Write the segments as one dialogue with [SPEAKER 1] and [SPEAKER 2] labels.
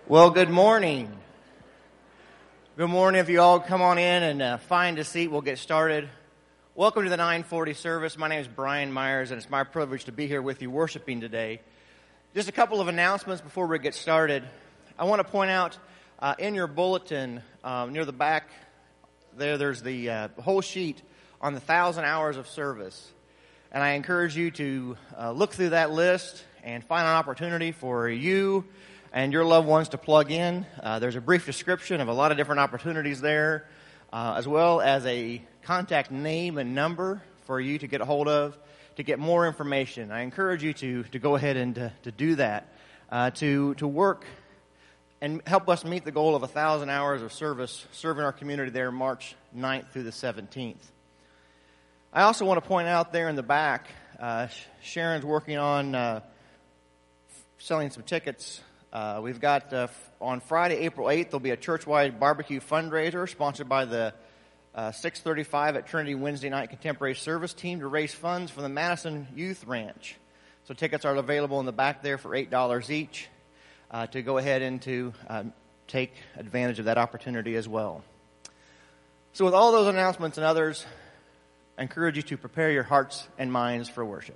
[SPEAKER 1] Well, good morning. Good morning. If you all come on in and find a seat, we'll get started. Welcome to the 940 service. My name is Brian Myers, and it's my privilege to be here with you worshiping today. Just a couple of announcements before we get started. I want to point out in your bulletin, near the back there's the whole sheet on the 1,000 hours of service. And I encourage you to look through that list and find an opportunity for you and your loved ones to plug in. There's a brief description of a lot of different opportunities there, as well as a contact name and number for you to get a hold of to get more information. I encourage you to go ahead and to do that, to work and help us meet the goal of 1,000 hours of service serving our community there March 9th through the 17th. I also want to point out there in the back, Sharon's working on selling some tickets. We've got on Friday, April 8th, there'll be a church-wide barbecue fundraiser sponsored by the 635 at Trinity Wednesday night contemporary service team to raise funds for the Madison Youth Ranch. So tickets are available in the back there for $8 each to go ahead and to take advantage of that opportunity as well. So with all those announcements and others, I encourage you to prepare your hearts and minds for worship.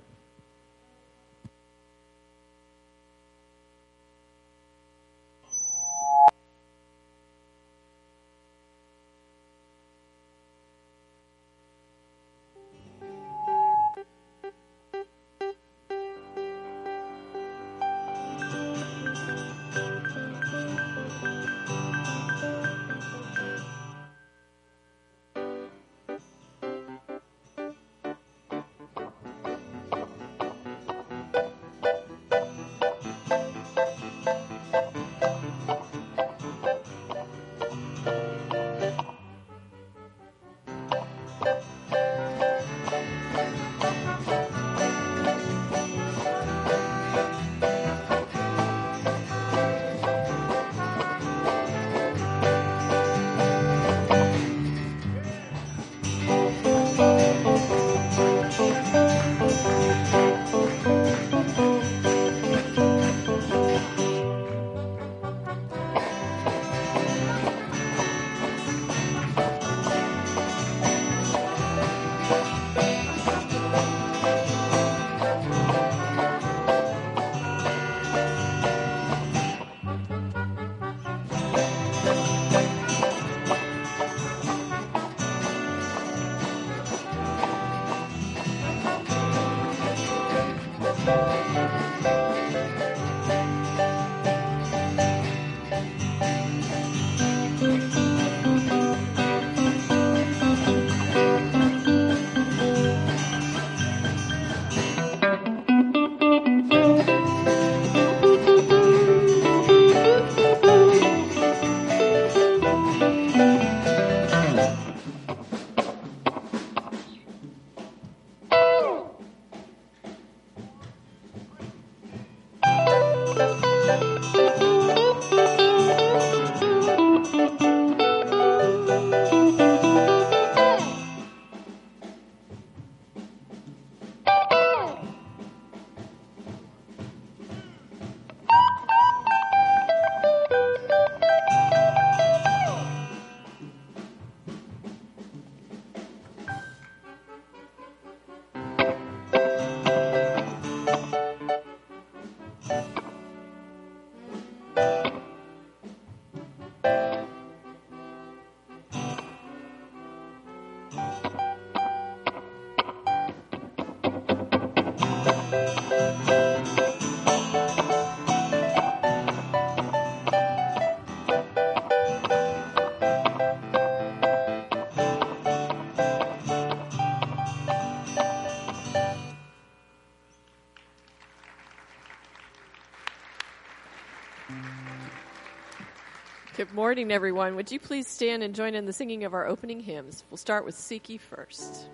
[SPEAKER 2] Good morning, everyone. Would you please stand and join in the singing of our opening hymns? We'll start with Seek Ye First.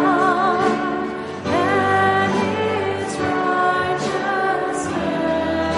[SPEAKER 3] Righteousness.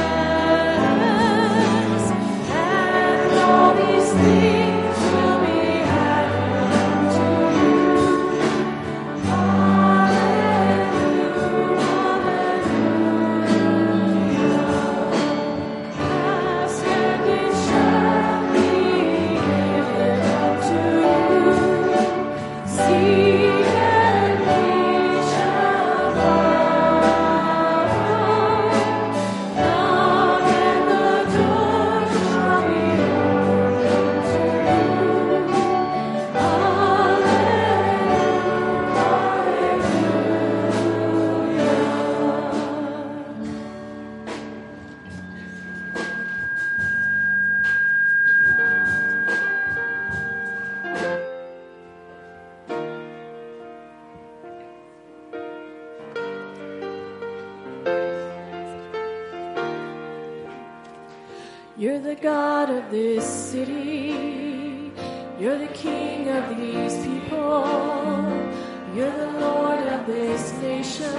[SPEAKER 2] You're the God of this city. You're the King of these people. You're the Lord of this nation.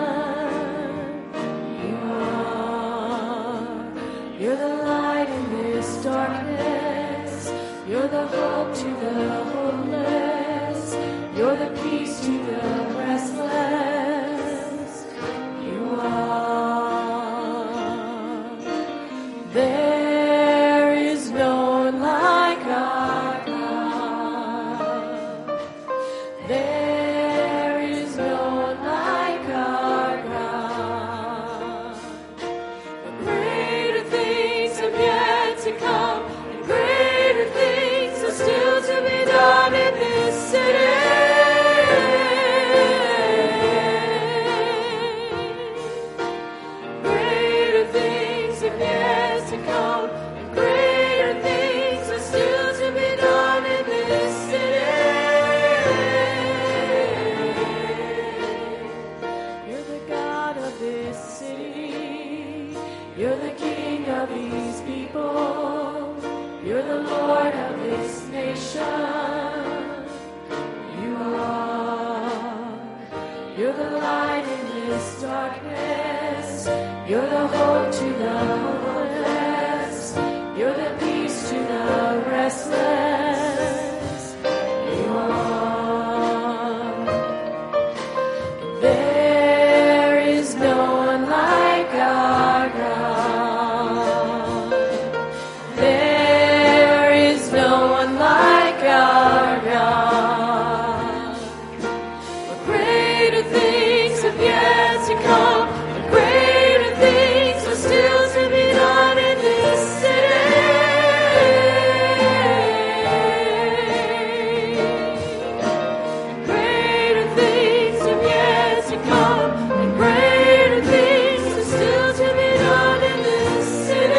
[SPEAKER 2] You are. You're the light in this darkness. You're the hope to the hopeless. You're the peace to the restless. You are. There is no one like our God. There is no one like our God. And greater things have yet to come, and greater things are still to be done in this city. Greater things have yet to come, and greater things are still to be done in this city. You're the God of this city. You're the King of these people. You're the Lord of this nation. You are. You're the light in this darkness. You're the hope to the hopeless. You're the peace to the restless. You are. There is no one like our God. There is no one like our God. But greater things have yet to come, and greater things are still to be done in this city. And greater things have yet to come, and greater things are still to be done in this city.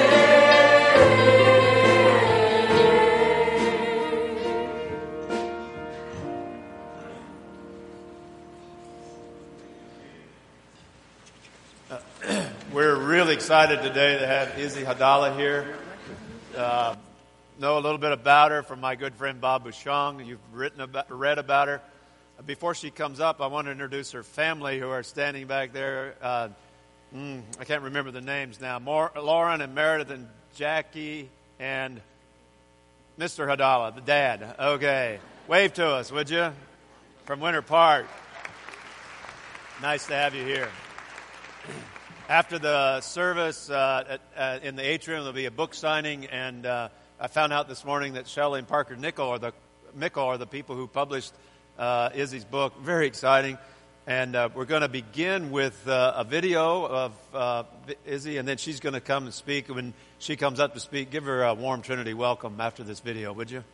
[SPEAKER 3] We're really excited today to have Izzy Hadallah here. Know a little bit about her from my good friend Bob Bouchong. You've read about her. Before she comes up, I want to introduce her family who are standing back there. I can't remember the names now. Lauren and Meredith and Jackie and Mr. Hadallah, the dad. Okay. Wave to us, would you? From Winter Park. Nice to have you here. After the service in the atrium, there'll be a book signing, and I found out this morning that Shelley and Parker Mickle are the people who published Izzy's book. Very exciting. And we're going to begin with a video of Izzy, and then she's going to come and speak. When she comes up to speak, give her a warm Trinity welcome after this video, would you?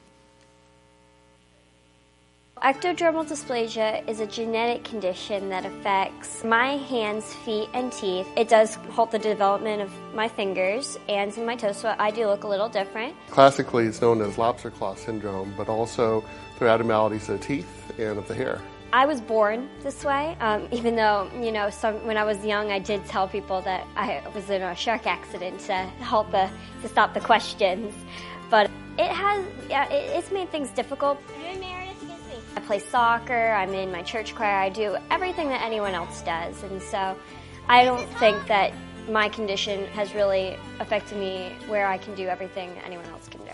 [SPEAKER 4] Ectodermal dysplasia is a genetic condition that affects my hands, feet, and teeth. It does halt the development of my fingers and my toes, so I do look a little different.
[SPEAKER 5] Classically, it's known as lobster claw syndrome, but also through abnormalities of the teeth and of the hair.
[SPEAKER 4] I was born this way, even though, when I was young, I did tell people that I was in a shark accident to stop the questions. But it's made things difficult. I play soccer, I'm in my church choir, I do everything that anyone else does. And so I don't think that my condition has really affected me where I can do everything that anyone else can do.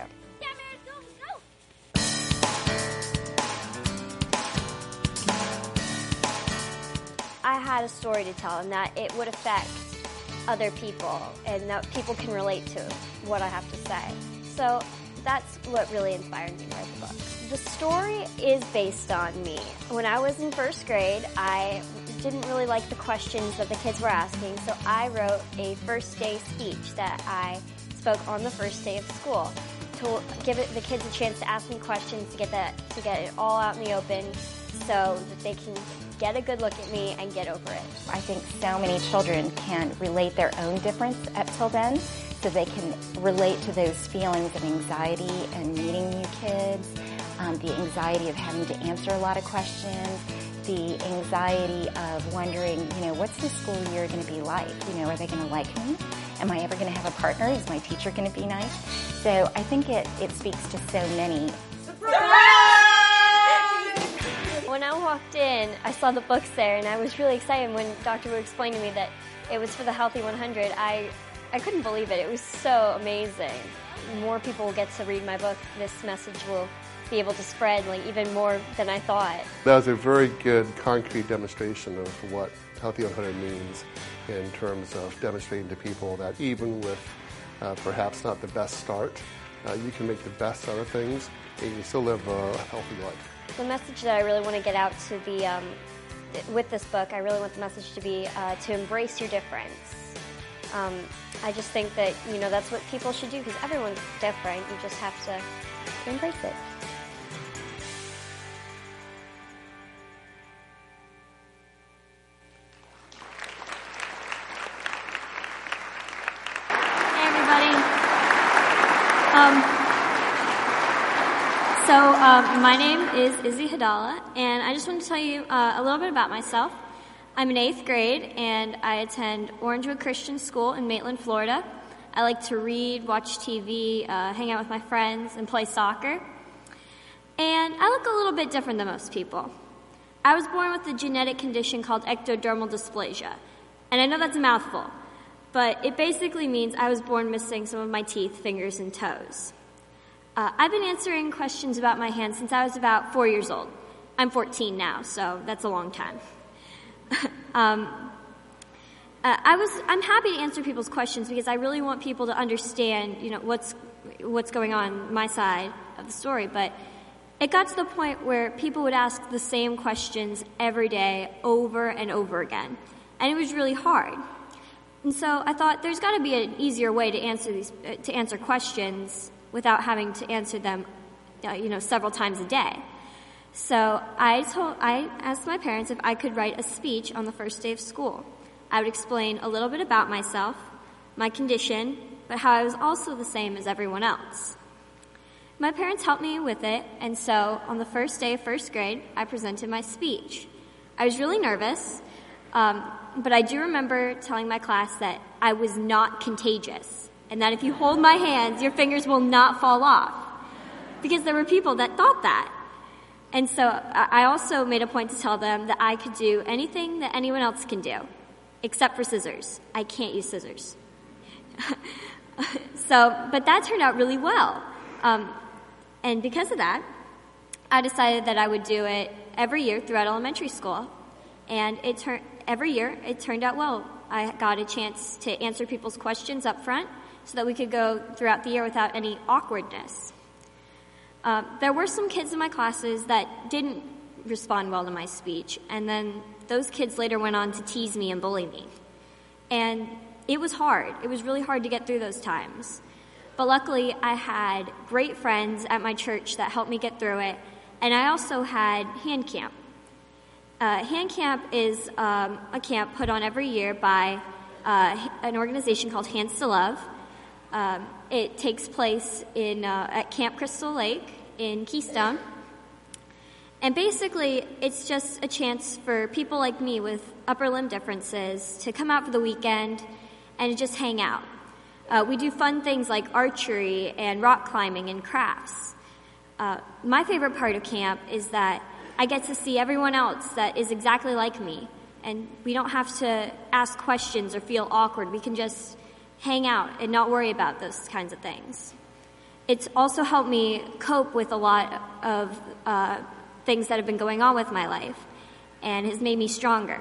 [SPEAKER 4] I had a story to tell, and that it would affect other people, and that people can relate to what I have to say. So that's what really inspired me to write the book. The story is based on me. When I was in first grade, I didn't really like the questions that the kids were asking, so I wrote a first day speech that I spoke on the first day of school to give the kids a chance to ask me questions, to get it all out in the open so that they can get a good look at me and get over it.
[SPEAKER 6] I think so many children can relate their own difference up till then, so they can relate to those feelings of anxiety and meeting new kids, the anxiety of having to answer a lot of questions, the anxiety of wondering, what's the school year going to be like? Are they going to like me? Am I ever going to have a partner? Is my teacher going to be nice? So I think it speaks to so many.
[SPEAKER 4] When I walked in, I saw the books there, and I was really excited when Dr. Wu explained to me that it was for the Healthy 100. I couldn't believe it. It was so amazing. More people will get to read my book. This message will be able to spread like even more than I thought.
[SPEAKER 5] That was a very good concrete demonstration of what Healthy 100 means in terms of demonstrating to people that even with perhaps not the best start, you can make the best out of things and you still live a healthy life.
[SPEAKER 4] The message that I really want to get out to the with this book, I really want the message to be to embrace your difference. I just think that, that's what people should do because everyone's different. You just have to embrace it.
[SPEAKER 7] Hey, everybody. My name is Izzy Hidala, and I just want to tell you a little bit about myself. I'm in 8th grade, and I attend Orangewood Christian School in Maitland, Florida. I like to read, watch TV, hang out with my friends, and play soccer. And I look a little bit different than most people. I was born with a genetic condition called ectodermal dysplasia. And I know that's a mouthful, but it basically means I was born missing some of my teeth, fingers, and toes. I've been answering questions about my hands since I was about 4 years old. I'm 14 now, so that's a long time. I'm happy to answer people's questions because I really want people to understand, what's going on my side of the story. But it got to the point where people would ask the same questions every day, over and over again, and it was really hard. And so I thought there's got to be an easier way to answer questions without having to answer them, several times a day. So I asked my parents if I could write a speech on the first day of school. I would explain a little bit about myself, my condition, but how I was also the same as everyone else. My parents helped me with it, and so on the first day of first grade, I presented my speech. I was really nervous, but I do remember telling my class that I was not contagious, and that if you hold my hands, your fingers will not fall off, because there were people that thought that. And so I also made a point to tell them that I could do anything that anyone else can do, except for scissors. I can't use scissors. But that turned out really well. And because of that, I decided that I would do it every year throughout elementary school. And every year, it turned out well. I got a chance to answer people's questions up front so that we could go throughout the year without any awkwardness. There were some kids in my classes that didn't respond well to my speech, and then those kids later went on to tease me and bully me. And it was hard. It was really hard to get through those times. But luckily, I had great friends at my church that helped me get through it, and I also had hand camp. Hand camp is a camp put on every year by an organization called Hands to Love. It takes place at Camp Crystal Lake in Keystone. And basically, it's just a chance for people like me with upper limb differences to come out for the weekend and just hang out. We do fun things like archery and rock climbing and crafts. My favorite part of camp is that I get to see everyone else that is exactly like me, and we don't have to ask questions or feel awkward. We can just hang out and not worry about those kinds of things. It's also helped me cope with a lot of things that have been going on with my life and has made me stronger.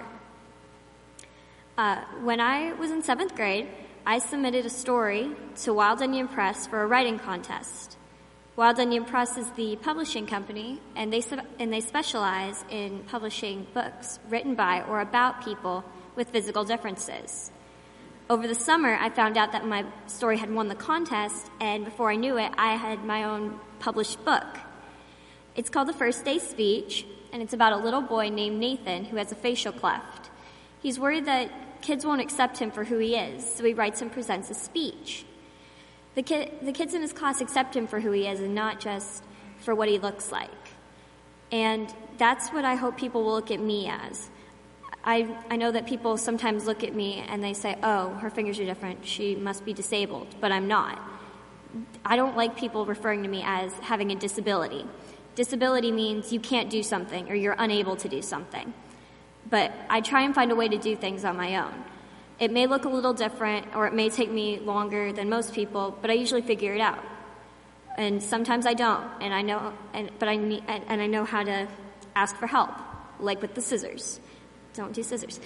[SPEAKER 7] When I was in 7th grade, I submitted a story to Wild Onion Press for a writing contest. Wild Onion Press is the publishing company, and they specialize in publishing books written by or about people with physical differences. Over the summer, I found out that my story had won the contest, and before I knew it, I had my own published book. It's called The First Day Speech, and it's about a little boy named Nathan who has a facial cleft. He's worried that kids won't accept him for who he is, so he writes and presents a speech. The kids in his class accept him for who he is and not just for what he looks like. And that's what I hope people will look at me as. I know that people sometimes look at me and they say, oh, her fingers are different, she must be disabled, but I'm not. I don't like people referring to me as having a disability. Disability means you can't do something or you're unable to do something. But I try and find a way to do things on my own. It may look a little different or it may take me longer than most people, but I usually figure it out. And sometimes I don't, and I know, I know how to ask for help, like with the scissors. Don't do scissors.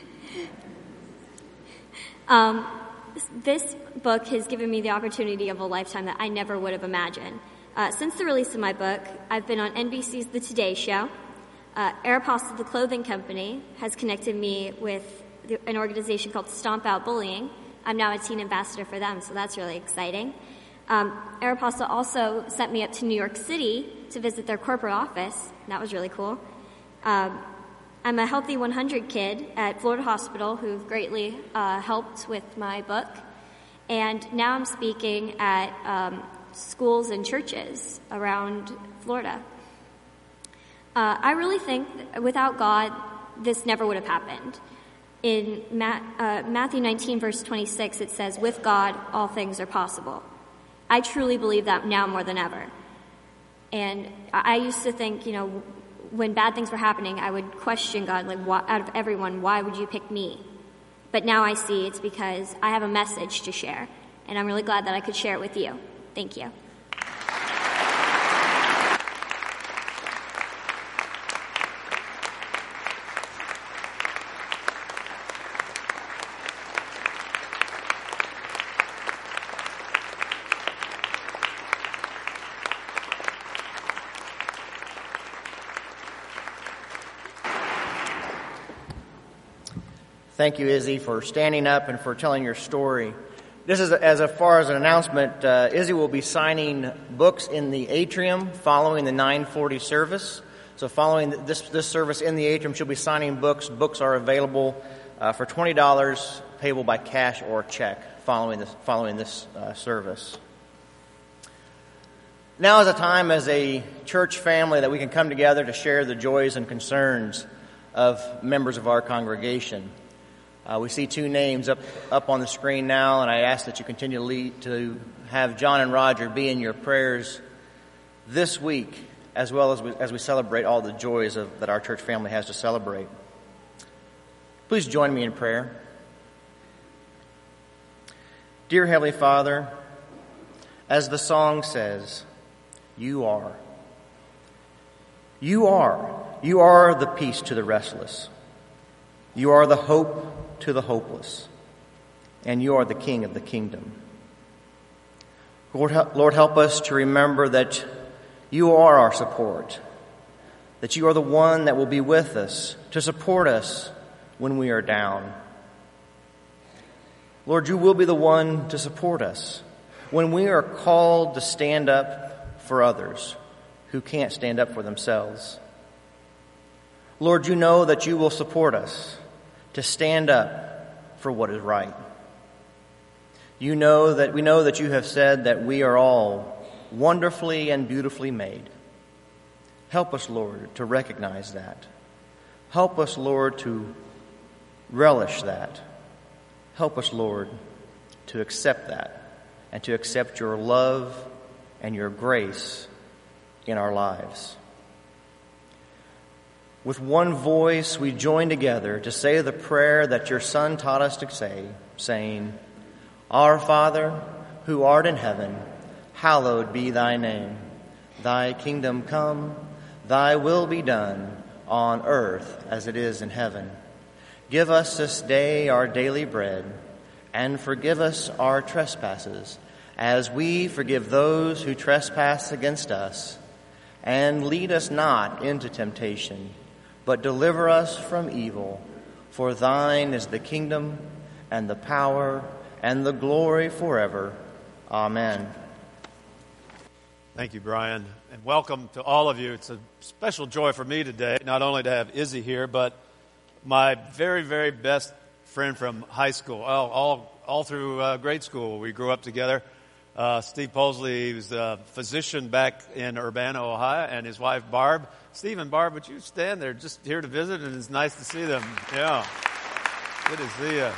[SPEAKER 7] This book has given me the opportunity of a lifetime that I never would have imagined. Since the release of my book, I've been on NBC's The Today Show. Aeropostale, the clothing company, has connected me with an organization called Stomp Out Bullying. I'm now a teen ambassador for them, so that's really exciting. Aeropostale also sent me up to New York City to visit their corporate office. That was really cool. I'm a Healthy 100 kid at Florida Hospital who greatly helped with my book. And now I'm speaking at schools and churches around Florida. I really think that without God, this never would have happened. In Matthew 19, verse 26, it says, with God, all things are possible. I truly believe that now more than ever. And I used to think, when bad things were happening, I would question God, like, out of everyone, why would you pick me? But now I see it's because I have a message to share, and I'm really glad that I could share it with you. Thank you.
[SPEAKER 1] Thank you, Izzy, for standing up and for telling your story. This is, as far as an announcement, Izzy will be signing books in the atrium following the 9:40 service. So following this service in the atrium, she'll be signing books. Books are available for $20, payable by cash or check following this service. Now is a time as a church family that we can come together to share the joys and concerns of members of our congregation. We see two names up on the screen now, and I ask that you continue to have John and Roger be in your prayers this week, as well as we celebrate all the joys that our church family has to celebrate. Please join me in prayer. Dear Heavenly Father, as the song says, you are the peace to the restless. You are the hope to the hopeless, and you are the King of the kingdom. Lord, help us to remember that you are our support, that you are the one that will be with us to support us when we are down. Lord, you will be the one to support us when we are called to stand up for others who can't stand up for themselves. Lord, you know that you will support us to stand up for what is right. We know that you have said that we are all wonderfully and beautifully made. Help us, Lord, to recognize that. Help us, Lord, to relish that. Help us, Lord, to accept that and to accept your love and your grace in our lives. With one voice, we join together to say the prayer that your Son taught us to say, saying, Our Father, who art in heaven, hallowed be thy name. Thy kingdom come, thy will be done, on earth as it is in heaven. Give us this day our daily bread, and forgive us our trespasses, as we forgive those who trespass against us. And lead us not into temptation, but deliver us from evil. For thine is the kingdom, and the power, and the glory forever. Amen.
[SPEAKER 3] Thank you, Brian, and welcome to all of you. It's a special joy for me today, not only to have Izzy here, but my very, very best friend from high school, all through grade school. We grew up together. Steve Posley, he was a physician back in Urbana, Ohio, and his wife, Barb, Steve and Barb, would you stand there just here to visit, and it's nice to see them. Yeah. Good to see you.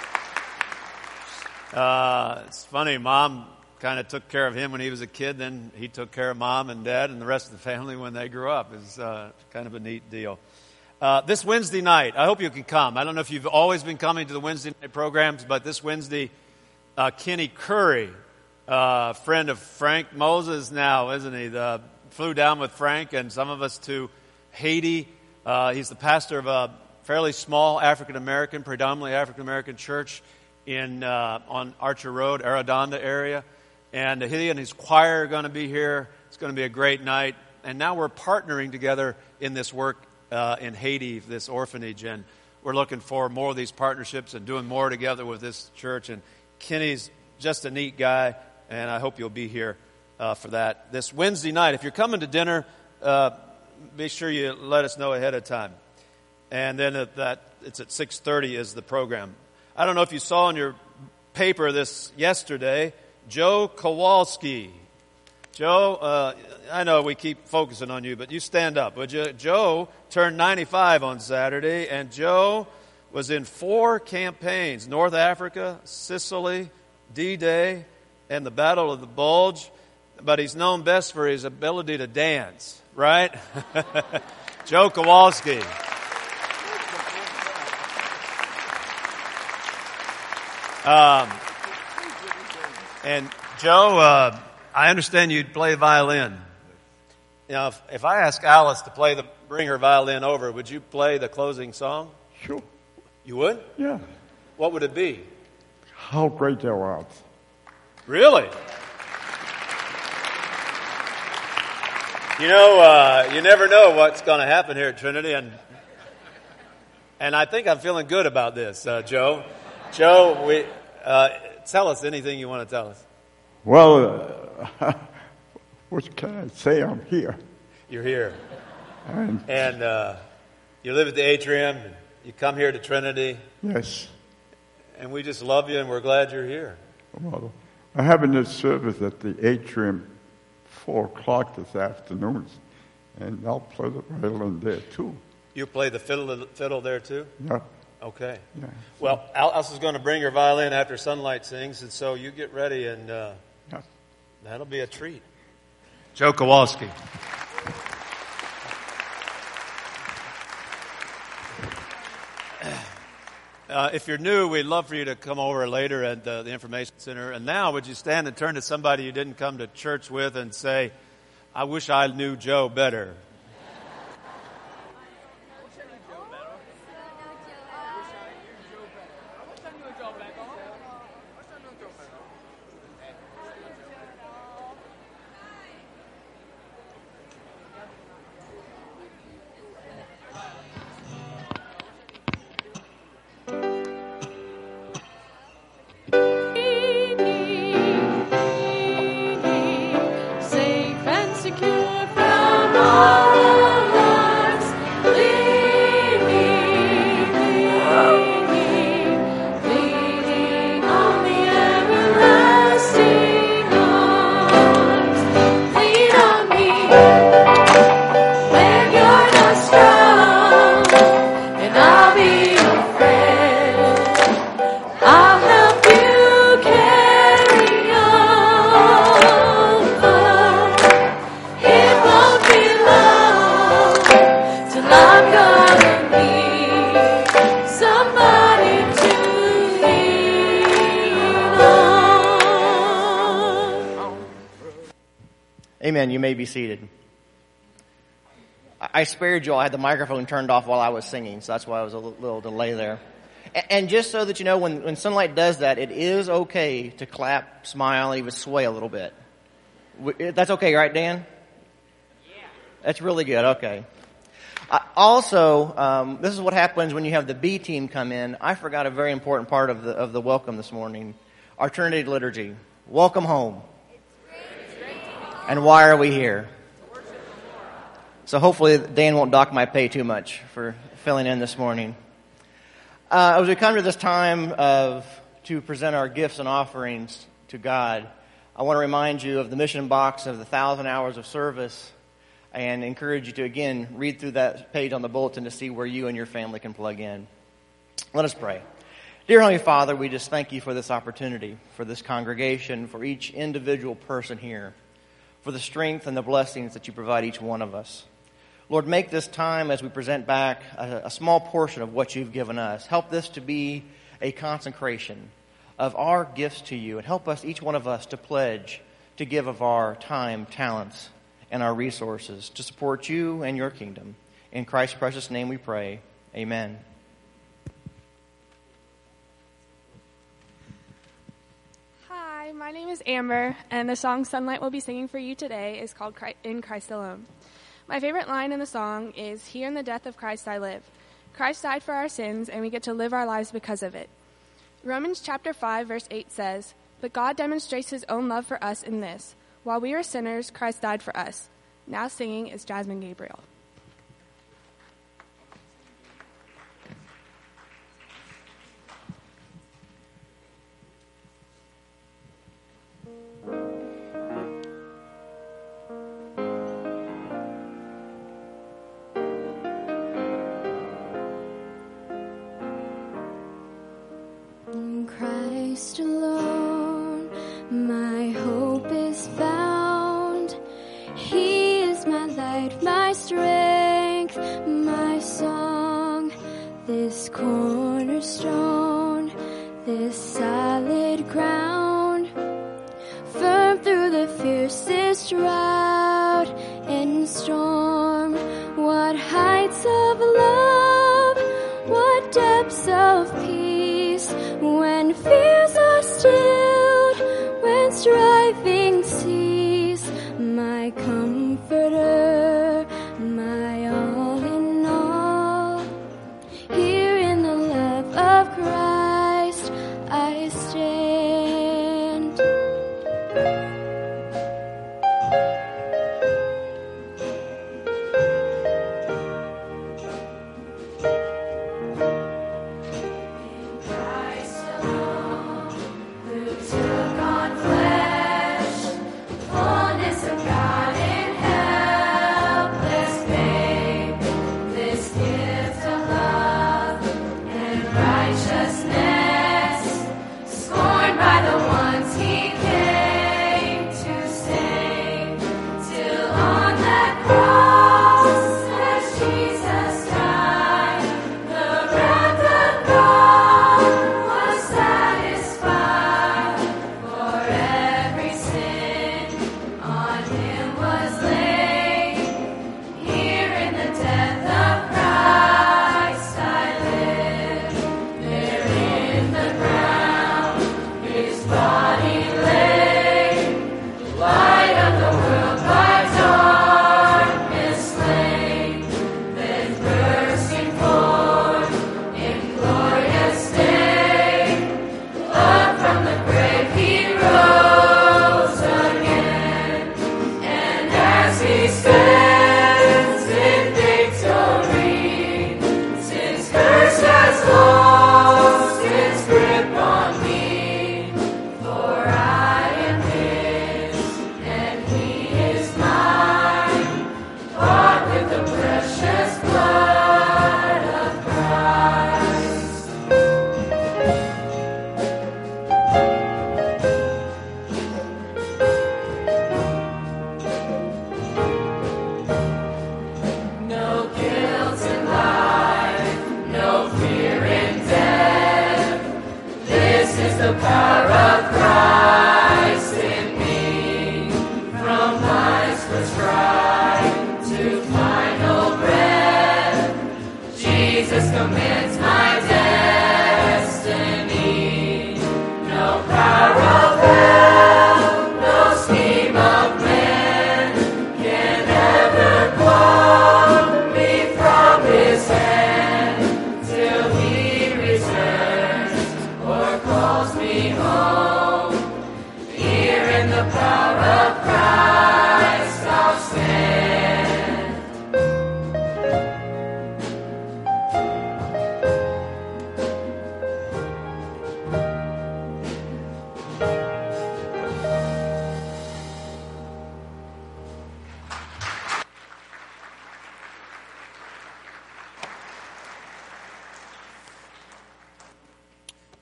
[SPEAKER 3] It's funny, Mom kind of took care of him when he was a kid, then he took care of Mom and Dad and the rest of the family when they grew up. It's kind of a neat deal. This Wednesday night, I hope you can come. I don't know if you've always been coming to the Wednesday night programs, but this Wednesday, Kenny Curry, friend of Frank Moses now, isn't he? Flew down with Frank and some of us to Haiti. He's the pastor of a fairly small African-American, predominantly African-American church on Archer Road, Arredonda area. And he and his choir are going to be here. It's going to be a great night. And now we're partnering together in this work in Haiti, this orphanage. And we're looking for more of these partnerships and doing more together with this church. And Kenny's just a neat guy, and I hope you'll be here for that this Wednesday night. If you're coming to dinner, be sure you let us know ahead of time. And then it's at 6:30 is the program. I don't know if you saw in your paper this yesterday, Joe Kowalski. Joe, I know we keep focusing on you, but you stand up, would you? Joe turned 95 on Saturday, and Joe was in 4 campaigns: North Africa, Sicily, D-Day, and the Battle of the Bulge. But he's known best for his ability to dance, right? Joe Kowalski. And Joe, I understand you'd play violin. You know, if I ask Alice to bring her violin over, would you play the closing song?
[SPEAKER 8] Sure.
[SPEAKER 3] You would?
[SPEAKER 8] Yeah.
[SPEAKER 3] What would it be?
[SPEAKER 8] How great thou art.
[SPEAKER 3] Really? You know, you never know what's going to happen here at Trinity, and I think I'm feeling good about this, Joe. Joe, tell us anything you want to tell us.
[SPEAKER 8] Well, what can I say? I'm here.
[SPEAKER 3] You're here. And you live at the Atrium. And you come here to Trinity.
[SPEAKER 8] Yes.
[SPEAKER 3] And we just love you, and we're glad you're here.
[SPEAKER 8] Well, I'm having this service at the Atrium 4 o'clock this afternoon, and I'll play the violin there too.
[SPEAKER 3] You play the fiddle there too?
[SPEAKER 8] Yeah.
[SPEAKER 3] Okay.
[SPEAKER 8] Yeah.
[SPEAKER 3] Well, Alice is going to bring her violin after Sunlight sings, and so you get ready, and that'll be a treat. Joe Kowalski. If you're new, we'd love for you to come over later at the Information Center. And now, would you stand and turn to somebody you didn't come to church with and say, I wish I knew Joe better.
[SPEAKER 1] Amen. You may be seated. I spared you all. I had the microphone turned off while I was singing, so that's why I was a little delay there. And just so that you know, when Sunlight does that, it is okay to clap, smile, even sway a little bit. That's okay, right, Dan? Yeah. That's really good. Okay. Also, this is what happens when you have the B team come in. I forgot a very important part of the welcome this morning. Our Trinity liturgy. Welcome home. And why are we here? So hopefully Dan won't dock my pay too much for filling in this morning. As we come to this time to present our gifts and offerings to God, I want to remind you of the mission box of the 1,000 hours of service. and encourage you to, again, read through that page on the bulletin to see where you and your family can plug in. Let us pray. Dear Heavenly Father, we just thank you for this opportunity, for this congregation, for each individual person here, for the strength and the blessings that you provide each one of us. Lord, make this time as we present back a small portion of what you've given us. Help this to be a consecration of our gifts to you, and help us, each one of us, to pledge to give of our time, talents, and our resources to support you and your kingdom. In Christ's precious name we pray. Amen.
[SPEAKER 9] Hi, my name is Amber, and the song Sunlight we'll be singing for you today is called In Christ Alone. My favorite line in the song is, "Here in the death of Christ I live." Christ died for our sins, and we get to live our lives because of it. Romans chapter 5, verse 8 says, "But God demonstrates his own love for us in this. While we were sinners, Christ died for us." Now singing is Jasmine Gabriel.
[SPEAKER 2] In Christ alone, my hope is found. He is my light, my strength, my song. This cornerstone, this solid ground, firm through the fiercest drought and storm. What heights of love, what depths of peace, when fears are stilled, when striving cease. My comforter, my all in all. Here in the love of Christ I stand.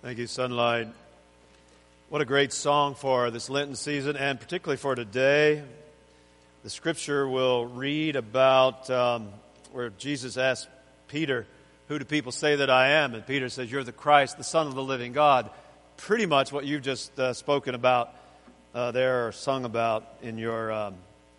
[SPEAKER 3] Thank you, Sunlight. What a great song for this Lenten season, and particularly for today. The scripture will read about where Jesus asked Peter, "Who do people say that I am?" And Peter says, "You're the Christ, the Son of the living God." Pretty much what you've just spoken about there, or sung about in your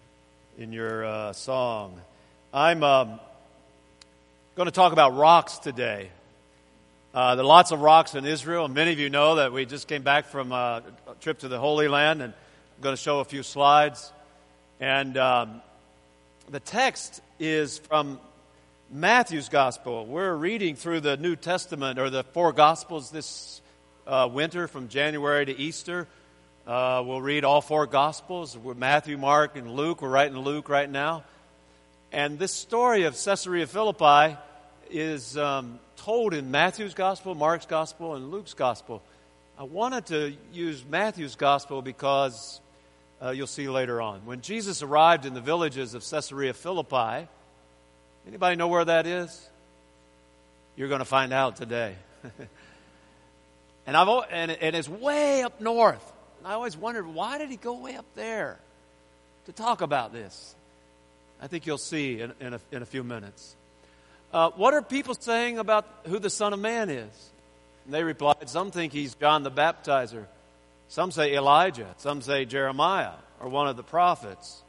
[SPEAKER 3] song. I'm going to talk about rocks today. There are lots of rocks in Israel, and many of you know that we just came back from a trip to the Holy Land, and I'm going to show a few slides. And the text is from Matthew's Gospel. We're reading through the New Testament, or the four Gospels, this winter from January to Easter. We'll read all four Gospels, Matthew, Mark, and Luke. We're writing Luke right now. And this story of Caesarea Philippi is told in Matthew's Gospel, Mark's Gospel, and Luke's Gospel. I wanted to use Matthew's Gospel because you'll see later on. When Jesus arrived in the villages of Caesarea Philippi, anybody know where that is? You're going to find out today. And it's way up north. And I always wondered, why did he go way up there to talk about this? I think you'll see in a few minutes. What are people saying about who the Son of Man is? And they replied, some think he's John the Baptizer. Some say Elijah. Some say Jeremiah or one of the prophets.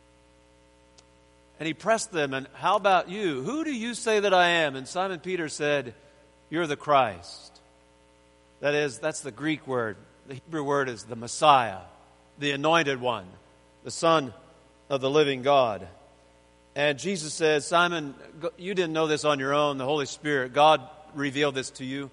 [SPEAKER 3] And he pressed them, and how about you? Who do you say that I am? And Simon Peter said, you're the Christ. That's the Greek word. The Hebrew word is the Messiah, the anointed one, the Son of the living God. And Jesus says, Simon, you didn't know this on your own. The Holy Spirit, God revealed this to you.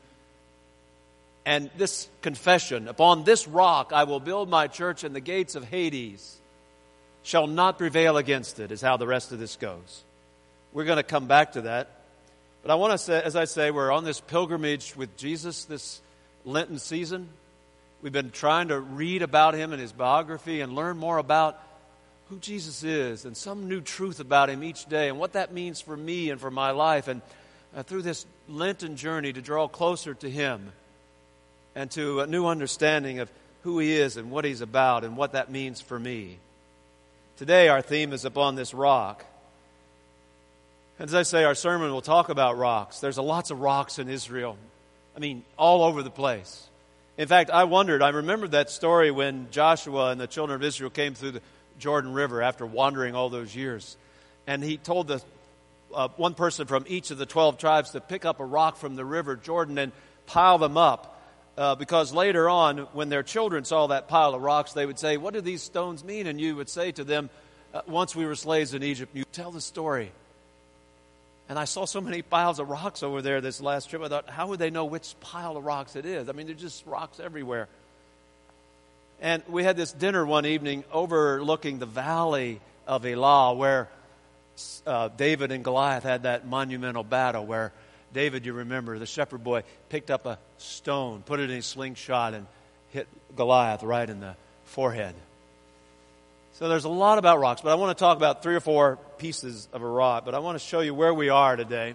[SPEAKER 3] And this confession, upon this rock I will build my church, and the gates of Hades shall not prevail against it, is how the rest of this goes. We're going to come back to that. But I want to say, as I say, we're on this pilgrimage with Jesus this Lenten season. We've been trying to read about him and his biography and learn more about who Jesus is and some new truth about him each day and what that means for me and for my life. And through this Lenten journey to draw closer to him and to a new understanding of who he is and what he's about and what that means for me. Today our theme is upon this rock. As I say, our sermon will talk about rocks. There's lots of rocks in Israel. I mean, all over the place. In fact, I remembered that story when Joshua and the children of Israel came through the Jordan River after wandering all those years. And he told one person from each of the 12 tribes to pick up a rock from the river Jordan and pile them up. Because later on, when their children saw that pile of rocks, they would say, what do these stones mean? And you would say to them, once we were slaves in Egypt, you tell the story. And I saw so many piles of rocks over there this last trip. I thought, how would they know which pile of rocks it is? I mean, there's just rocks everywhere. And we had this dinner one evening overlooking the valley of Elah, where David and Goliath had that monumental battle, where David, you remember, the shepherd boy, picked up a stone, put it in his slingshot, and hit Goliath right in the forehead. So there's a lot about rocks, but I want to talk about 3 or 4 pieces of a rock. But I want to show you where we are today.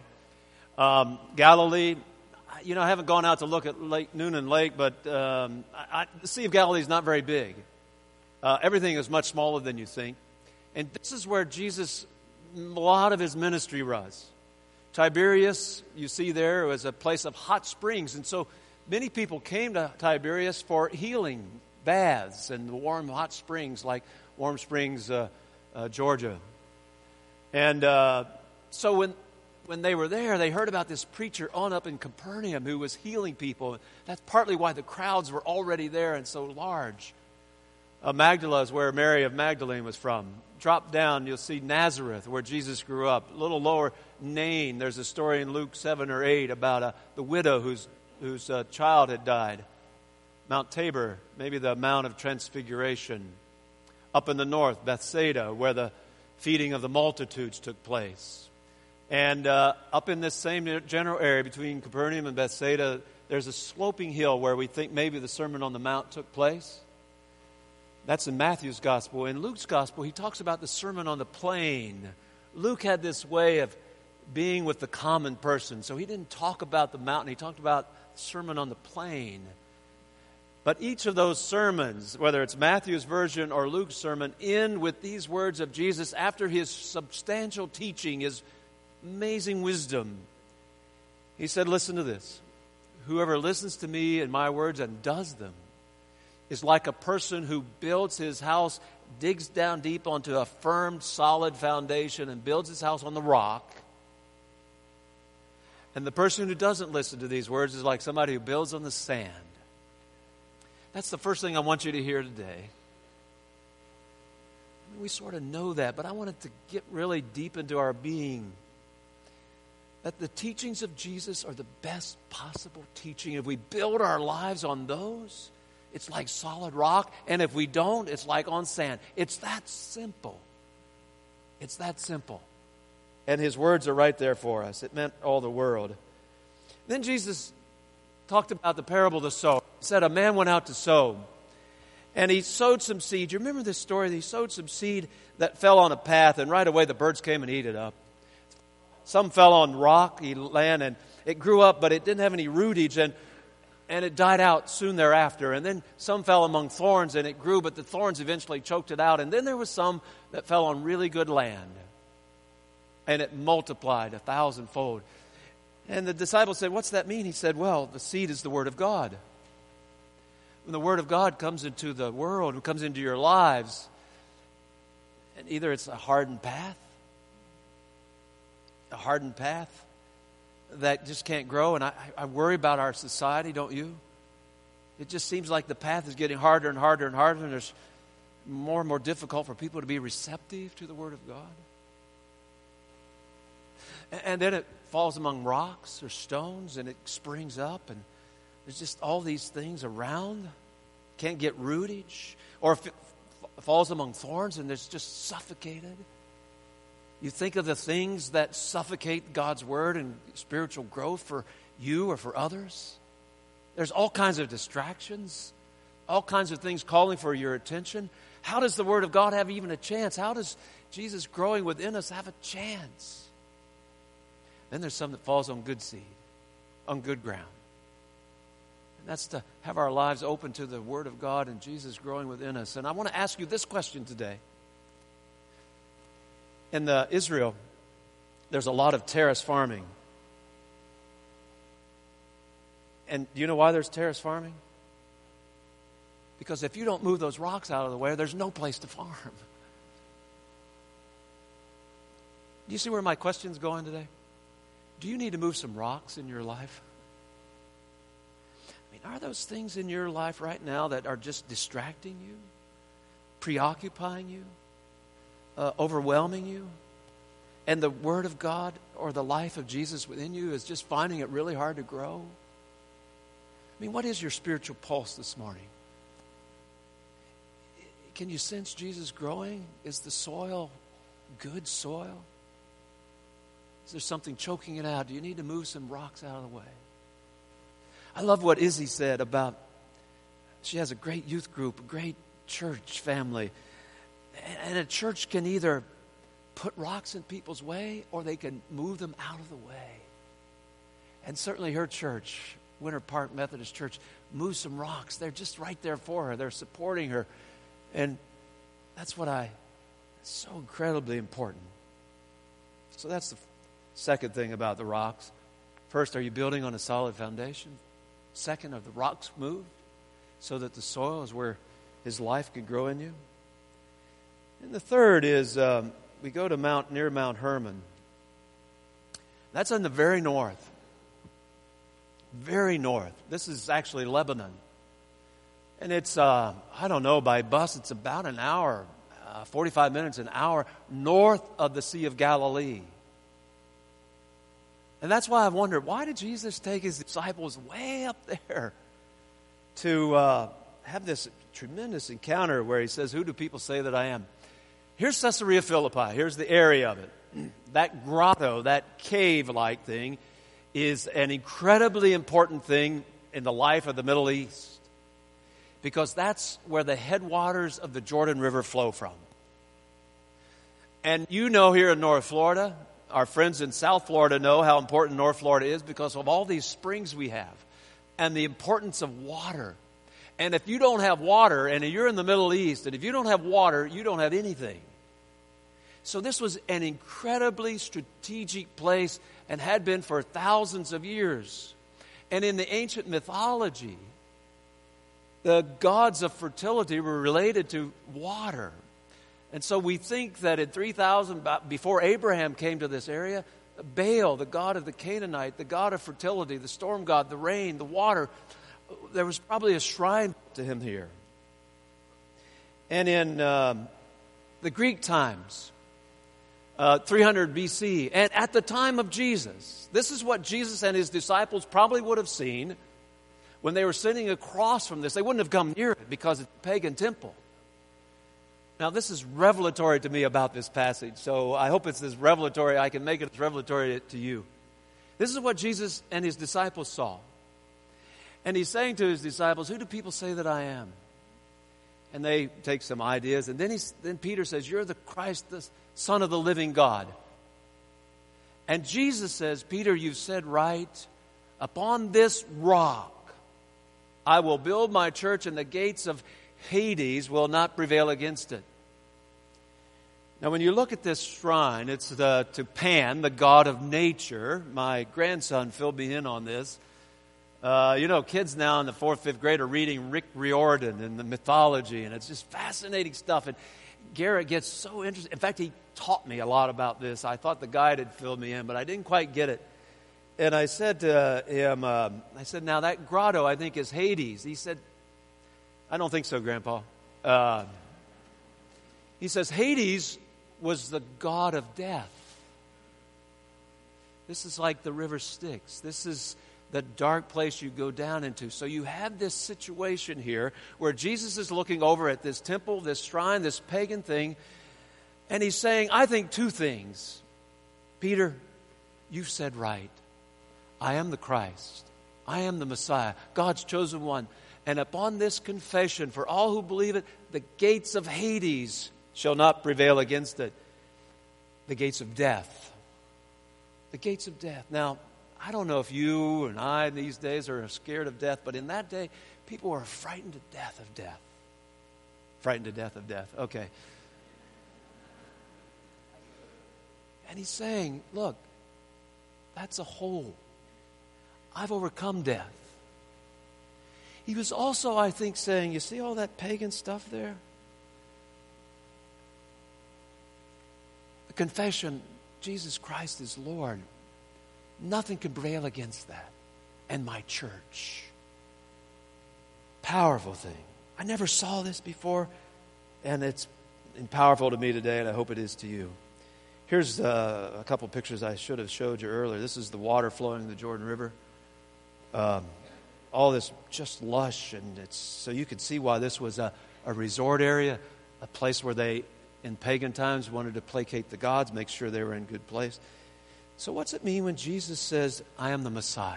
[SPEAKER 3] Galilee, I haven't gone out to look at Lake Noonan Lake, but the Sea of Galilee is not very big. Everything is much smaller than you think. And this is where Jesus, a lot of his ministry was. Tiberias, you see there, was a place of hot springs. And so many people came to Tiberias for healing baths and warm hot springs like Warm Springs, Georgia. And so when they were there, they heard about this preacher on up in Capernaum who was healing people. That's partly why the crowds were already there and so large. Magdala is where Mary of Magdalene was from. Drop down, you'll see Nazareth, where Jesus grew up. A little lower, Nain. There's a story in Luke 7 or 8 about the widow whose child had died. Mount Tabor, maybe the Mount of Transfiguration. Up in the north, Bethsaida, where the feeding of the multitudes took place. And up in this same general area between Capernaum and Bethsaida, there's a sloping hill where we think maybe the Sermon on the Mount took place. That's in Matthew's Gospel. In Luke's Gospel, he talks about the Sermon on the Plain. Luke had this way of being with the common person. So he didn't talk about the mountain. He talked about Sermon on the Plain. But each of those sermons, whether it's Matthew's version or Luke's sermon, end with these words of Jesus after his substantial teaching, his amazing wisdom. He said, listen to this. Whoever listens to me and my words and does them is like a person who builds his house, digs down deep onto a firm, solid foundation and builds his house on the rock. And the person who doesn't listen to these words is like somebody who builds on the sand. That's the first thing I want you to hear today. We sort of know that, but I want it to get really deep into our being. That the teachings of Jesus are the best possible teaching. If we build our lives on those, it's like solid rock. And if we don't, it's like on sand. It's that simple. It's that simple. And his words are right there for us. It meant all the world. Then Jesus talked about the parable of the sower. He said a man went out to sow. And he sowed some seed. You remember this story? He sowed some seed that fell on a path. And right away the birds came and ate it up. Some fell on rocky land. And it grew up, but it didn't have any rootage. And it died out soon thereafter. And then some fell among thorns. And it grew, but the thorns eventually choked it out. And then there was some that fell on really good land. And it multiplied 1,000-fold. And the disciples said, what's that mean? He said, well, the seed is the Word of God. When the Word of God comes into the world, and comes into your lives, and either it's a hardened path that just can't grow. And I worry about our society, don't you? It just seems like the path is getting harder and harder and harder, and there's more and more difficult for people to be receptive to the Word of God. And then it falls among rocks or stones, and it springs up, and there's just all these things around. Can't get rootage. Or if it falls among thorns, and it's just suffocated. You think of the things that suffocate God's Word and spiritual growth for you or for others. There's all kinds of distractions, all kinds of things calling for your attention. How does the Word of God have even a chance? How does Jesus growing within us have a chance? Then there's some that falls on good seed, on good ground. And that's to have our lives open to the Word of God and Jesus growing within us. And I want to ask you this question today. In Israel, there's a lot of terrace farming. And do you know why there's terrace farming? Because if you don't move those rocks out of the way, there's no place to farm. Do you see where my question's going today? Do you need to move some rocks in your life? I mean, are those things in your life right now that are just distracting you, preoccupying you, overwhelming you? And the Word of God or the life of Jesus within you is just finding it really hard to grow? I mean, what is your spiritual pulse this morning? Can you sense Jesus growing? Is the soil good soil? Is there something choking it out? Do you need to move some rocks out of the way? I love what Izzy said about, she has a great youth group, a great church family. And a church can either put rocks in people's way or they can move them out of the way. And certainly her church, Winter Park Methodist Church, moves some rocks. They're just right there for her. They're supporting her. And that's it's so incredibly important. So that's the second thing about the rocks. First, are you building on a solid foundation? Second, are the rocks moved so that the soil is where His life can grow in you? And the third is we go to near Mount Hermon. That's in the very north. Very north. This is actually Lebanon. And it's, I don't know, by bus it's about an hour, 45 minutes, an hour north of the Sea of Galilee. And that's why I've wondered, why did Jesus take His disciples way up there to have this tremendous encounter where He says, who do people say that I am? Here's Caesarea Philippi. Here's the area of it. That grotto, that cave-like thing, is an incredibly important thing in the life of the Middle East. Because that's where the headwaters of the Jordan River flow from. And you know here in North Florida, our friends in South Florida know how important North Florida is because of all these springs we have. and the importance of water. And if you don't have water, and you're in the Middle East, and if you don't have water, you don't have anything. So this was an incredibly strategic place and had been for thousands of years. And in the ancient mythology, the gods of fertility were related to water. And so we think that in 3000, before Abraham came to this area, Baal, the god of the Canaanite, the god of fertility, the storm god, the rain, the water, there was probably a shrine to him here. And in the Greek times, 300 BC, and at the time of Jesus, this is what Jesus and his disciples probably would have seen when they were sitting across from this. They wouldn't have come near it because it's a pagan temple. Now, this is revelatory to me about this passage, so I hope it's as revelatory. I can make it as revelatory to you. This is what Jesus and his disciples saw. And he's saying to his disciples, who do people say that I am? And they take some ideas. And then Peter says, you're the Christ, the Son of the living God. And Jesus says, Peter, you've said right. Upon this rock, I will build my church, and the gates of Hades will not prevail against it. Now, when you look at this shrine, it's to Pan, the god of nature. My grandson filled me in on this. Kids now in the 4th, 5th grade are reading Rick Riordan and the mythology, and it's just fascinating stuff. And Garrett gets so interested. In fact, he taught me a lot about this. I thought the guide had filled me in, but I didn't quite get it. And I said to him, now that grotto, I think, is Hades. He said, I don't think so, Grandpa. He says, Hades was the god of death. This is like the river Styx. This is the dark place you go down into. So you have this situation here where Jesus is looking over at this temple, this shrine, this pagan thing, and he's saying, I think two things. Peter, you've said right. I am the Christ. I am the Messiah, God's chosen one. And upon this confession, for all who believe it, the gates of Hades shall not prevail against it. The gates of death. The gates of death. Now, I don't know if you and I these days are scared of death, but in that day, people were frightened to death of death. Frightened to death of death. Okay. And he's saying, look, that's a hole. I've overcome death. He was also, I think, saying, you see all that pagan stuff there? The confession, Jesus Christ is Lord. Nothing can prevail against that. And my church. Powerful thing. I never saw this before, and it's powerful to me today, and I hope it is to you. Here's a couple pictures I should have showed you earlier. This is the water flowing in the Jordan River. All this just lush, and it's so you could see why this was a resort area, a place where they, in pagan times, wanted to placate the gods, make sure they were in good place. So what's it mean when Jesus says, I am the Messiah,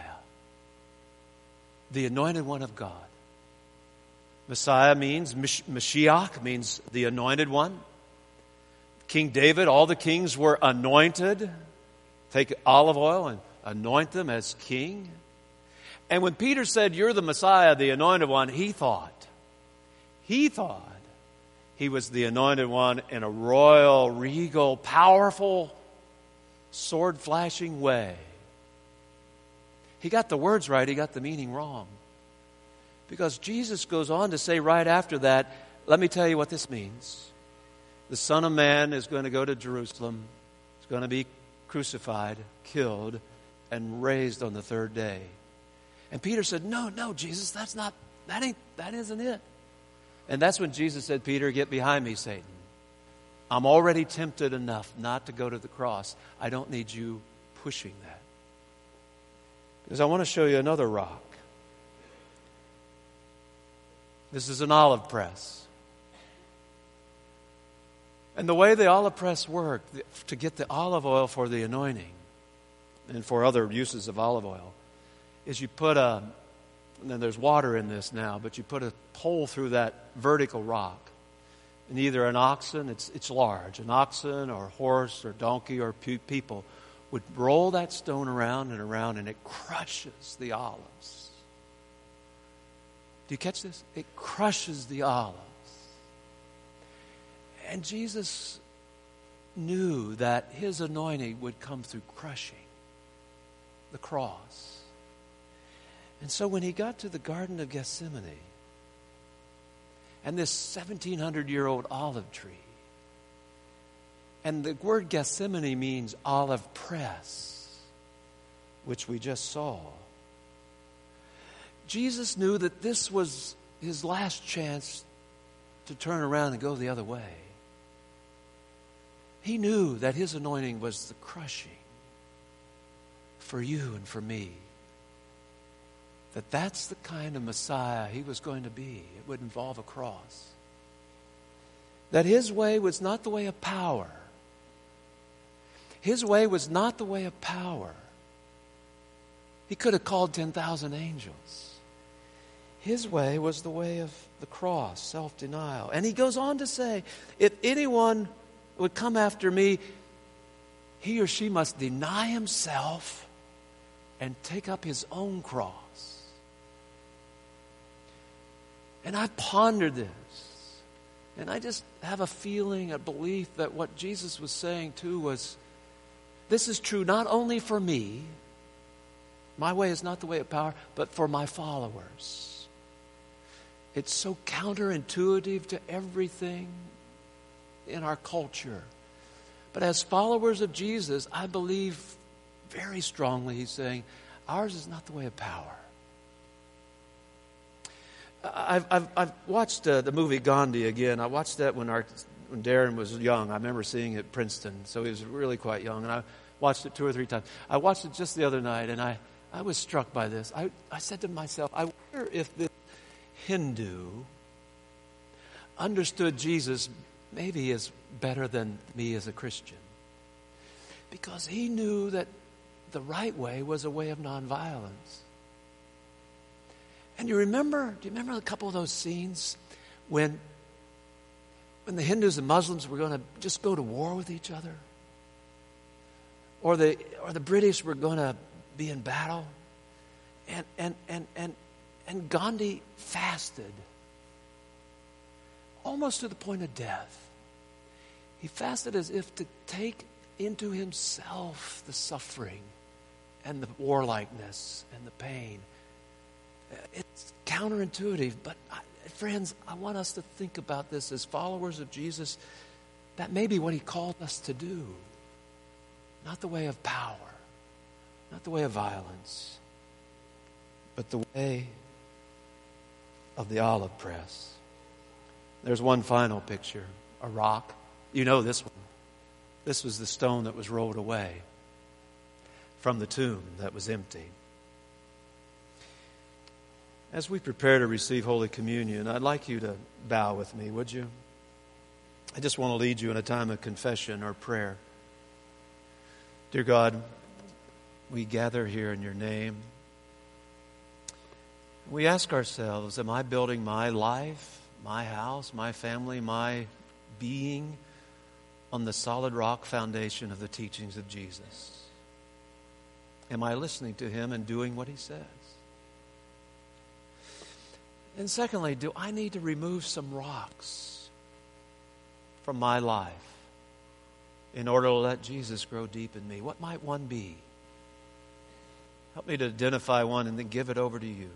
[SPEAKER 3] the anointed one of God? Messiah means, Mashiach means the anointed one. King David, all the kings were anointed. Take olive oil and anoint them as king. And when Peter said, you're the Messiah, the anointed one, he thought he was the anointed one in a royal, regal, powerful, sword-flashing way. He got the words right, he got the meaning wrong. Because Jesus goes on to say right after that, let me tell you what this means. The Son of Man is going to go to Jerusalem. He's going to be crucified, killed, and raised on the third day. And Peter said, no, Jesus, that isn't it. And that's when Jesus said, Peter, get behind me, Satan. I'm already tempted enough not to go to the cross. I don't need you pushing that. Because I want to show you another rock. This is an olive press. And the way the olive press worked, to get the olive oil for the anointing and for other uses of olive oil, is you put and then there's water in this now, but you put a pole through that vertical rock. And either an oxen, it's large, an oxen or a horse or donkey or people would roll that stone around and around, and it crushes the olives. Do you catch this? It crushes the olives. And Jesus knew that his anointing would come through crushing the cross. And so when he got to the Garden of Gethsemane, and this 1,700-year-old olive tree, and the word Gethsemane means olive press, which we just saw. Jesus knew that this was his last chance to turn around and go the other way. He knew that his anointing was the crushing for you and for me. That's the kind of Messiah he was going to be. It would involve a cross. That his way was not the way of power. His way was not the way of power. He could have called 10,000 angels. His way was the way of the cross, self-denial. And he goes on to say, if anyone would come after me, he or she must deny himself and take up his own cross. And I pondered this. And I just have a feeling, a belief that what Jesus was saying too was, this is true not only for me, my way is not the way of power, but for my followers. It's so counterintuitive to everything in our culture. But as followers of Jesus, I believe very strongly he's saying, ours is not the way of power. I've watched the movie Gandhi again. I watched that when Darren was young. I remember seeing it at Princeton, so he was really quite young. And I watched it 2 or 3 times. I watched it just the other night, and I was struck by this. I said to myself, I wonder if this Hindu understood Jesus maybe as better than me as a Christian. Because he knew that the right way was a way of nonviolence. And do you remember a couple of those scenes when the Hindus and Muslims were going to just go to war with each other? Or the British were going to be in battle? And Gandhi fasted almost to the point of death. He fasted as if to take into himself the suffering and the warlikeness and the pain. It's counterintuitive, but friends, I want us to think about this as followers of Jesus. That may be what he called us to do. Not the way of power, not the way of violence, but the way of the olive press. There's one final picture, a rock. You know this one. This was the stone that was rolled away from the tomb that was empty. As we prepare to receive Holy Communion, I'd like you to bow with me, would you? I just want to lead you in a time of confession or prayer. Dear God, we gather here in your name. We ask ourselves, am I building my life, my house, my family, my being on the solid rock foundation of the teachings of Jesus? Am I listening to him and doing what he says? And secondly, do I need to remove some rocks from my life in order to let Jesus grow deep in me? What might one be? Help me to identify one and then give it over to you.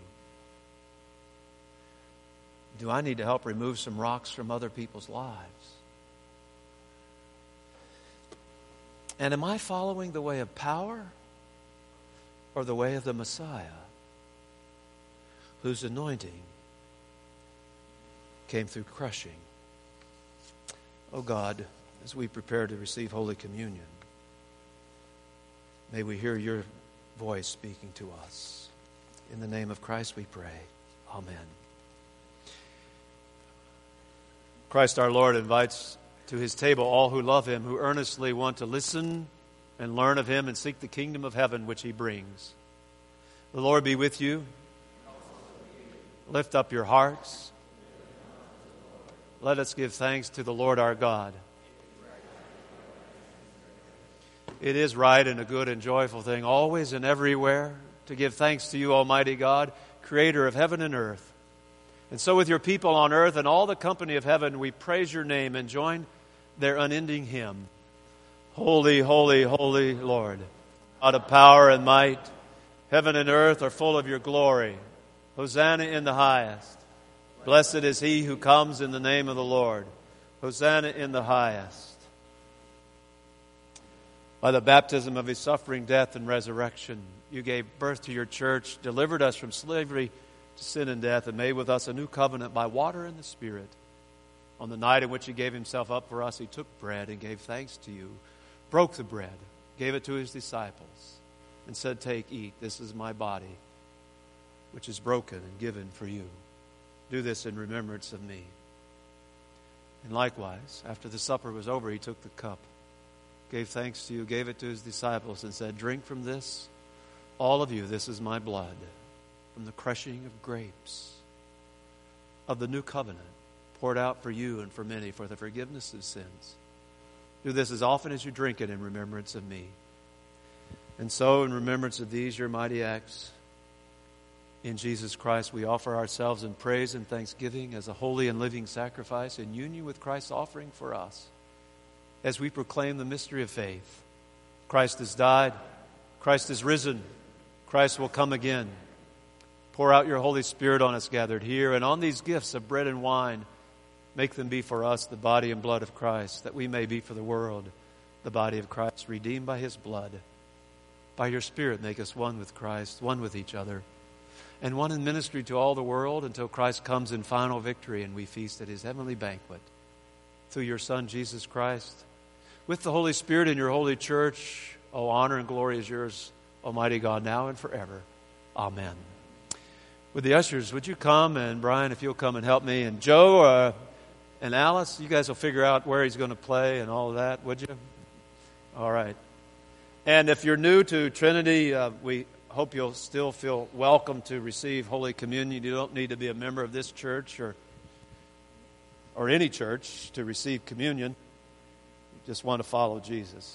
[SPEAKER 3] Do I need to help remove some rocks from other people's lives? And am I following the way of power or the way of the Messiah, whose anointing came through crushing? Oh God, as we prepare to receive Holy Communion, may we hear your voice speaking to us. In the name of Christ we pray. Amen. Christ our Lord invites to his table all who love him, who earnestly want to listen and learn of him and seek the kingdom of heaven which he brings. The Lord be with you. Lift up your hearts. Let us give thanks to the Lord our God. It is right and a good and joyful thing, always and everywhere, to give thanks to you, Almighty God, creator of heaven and earth. And so with your people on earth and all the company of heaven, we praise your name and join their unending hymn. Holy, holy, holy Lord, God of power and might, heaven and earth are full of your glory. Hosanna in the highest. Blessed is he who comes in the name of the Lord. Hosanna in the highest. By the baptism of his suffering, death, and resurrection, you gave birth to your church, delivered us from slavery to sin and death, and made with us a new covenant by water and the Spirit. On the night in which he gave himself up for us, he took bread and gave thanks to you, broke the bread, gave it to his disciples, and said, "Take, eat, this is my body, which is broken and given for you. Do this in remembrance of me." And likewise, after the supper was over, he took the cup, gave thanks to you, gave it to his disciples, and said, "Drink from this, all of you, this is my blood, from the crushing of grapes of the new covenant, poured out for you and for many for the forgiveness of sins. Do this as often as you drink it in remembrance of me." And so, in remembrance of these, your mighty acts, in Jesus Christ, we offer ourselves in praise and thanksgiving as a holy and living sacrifice in union with Christ's offering for us, as we proclaim the mystery of faith. Christ has died. Christ is risen. Christ will come again. Pour out your Holy Spirit on us gathered here, and on these gifts of bread and wine, make them be for us the body and blood of Christ, that we may be for the world the body of Christ, redeemed by his blood. By your Spirit, make us one with Christ, one with each other, and one in ministry to all the world until Christ comes in final victory and we feast at his heavenly banquet. Through your Son, Jesus Christ, with the Holy Spirit in your holy church, all honor and glory is yours, Almighty God, now and forever. Amen. With the ushers, would you come? And Brian, if you'll come and help me. And Joe and Alice, you guys will figure out where he's going to play and all of that, would you? All right. And if you're new to Trinity, we hope you'll still feel welcome to receive Holy Communion. You don't need to be a member of this church or any church to receive communion. You just want to follow Jesus.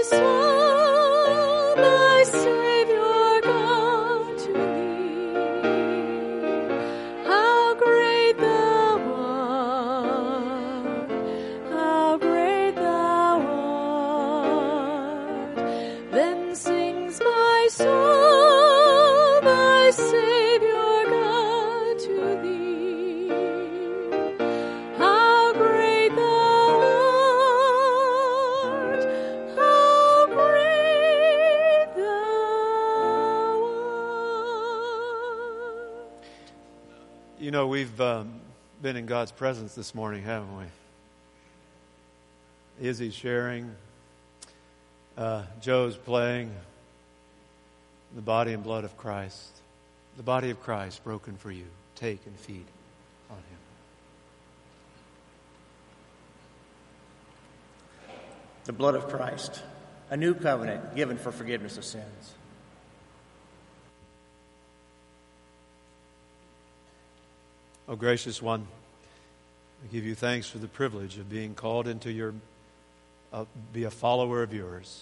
[SPEAKER 2] soul, my Savior God, to thee. How great thou art, how great thou art. Then sings my soul, my Savior God, to thee. How great thou art, how great thou art.
[SPEAKER 3] You know, we've been in God's presence this morning, haven't we? Izzy's sharing. Joe's playing. The body and blood of Christ. The body of Christ broken for you. Take and feed on Him.
[SPEAKER 1] The blood of Christ, a new covenant given for forgiveness of sins.
[SPEAKER 3] Oh, gracious one, I give you thanks for the privilege of being called into your, be a follower of yours.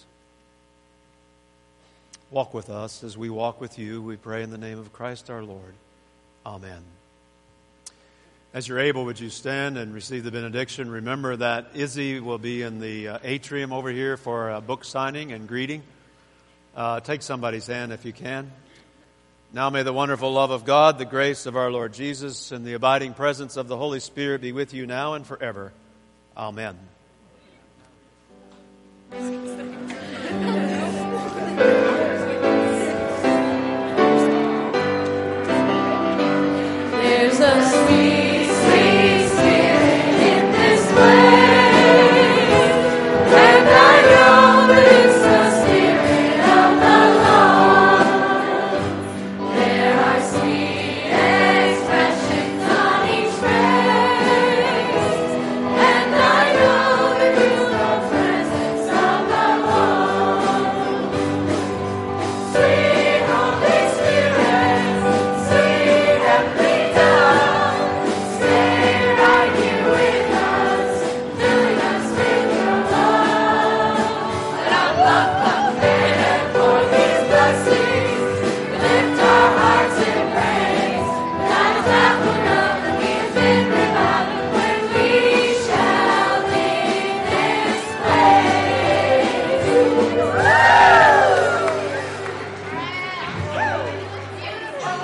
[SPEAKER 3] Walk with us as we walk with you. We pray in the name of Christ our Lord. Amen. As you're able, would you stand and receive the benediction? Remember that Izzy will be in the atrium over here for a book signing and greeting. Take somebody's hand if you can. Now may the wonderful love of God, the grace of our Lord Jesus, and the abiding presence of the Holy Spirit be with you now and forever. Amen.